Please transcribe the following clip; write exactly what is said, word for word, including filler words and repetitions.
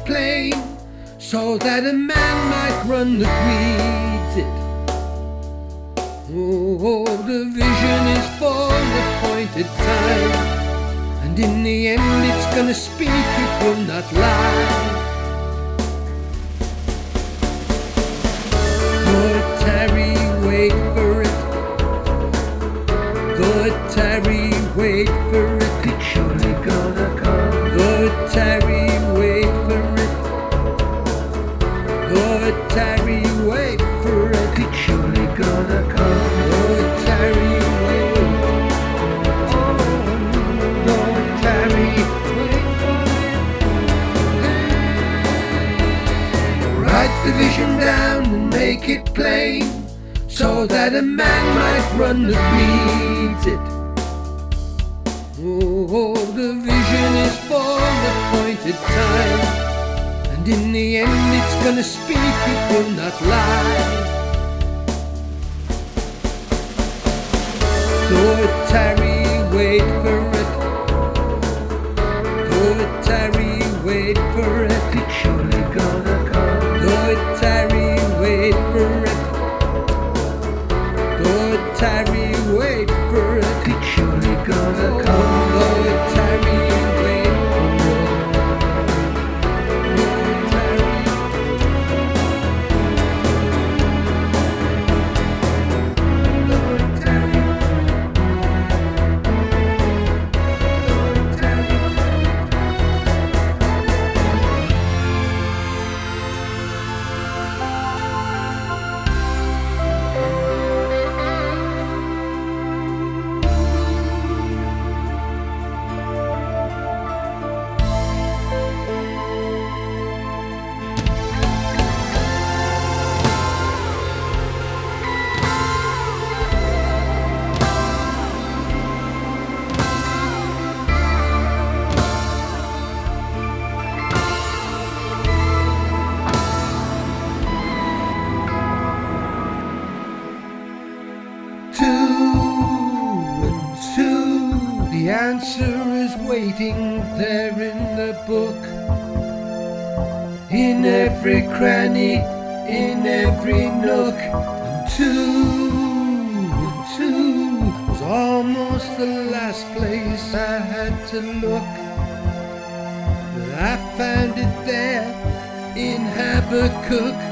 plain, so that a man might run that reads it. Oh, the vision is for the appointed time, and in the end it's gonna speak, it will not lie. Good tarry, wait for it. Good tarry, wait for it. It's surely gonna come. Good tarry, wait for it. Good tarry, wait for it. It's surely gonna come. Good tarry, wait. Oh, good tarry, wait for it. Write the vision down and make it plain, so that a man might run that reads it. Oh, the vision is for the appointed time, and in the end it's gonna speak, it will not lie. Good tarry, wait for it. Good tarry, wait for it. It's surely gonna come. Good tarry, wait for it. Good tarry, wait for it. It's surely gonna come. Good tarry, wait for it. Good tarry. Good tarry. Good tarry. Two and two, the answer is waiting there in the book. In every cranny, in every nook. And two and two was almost the last place I had to look. But I found it there in Habakkuk.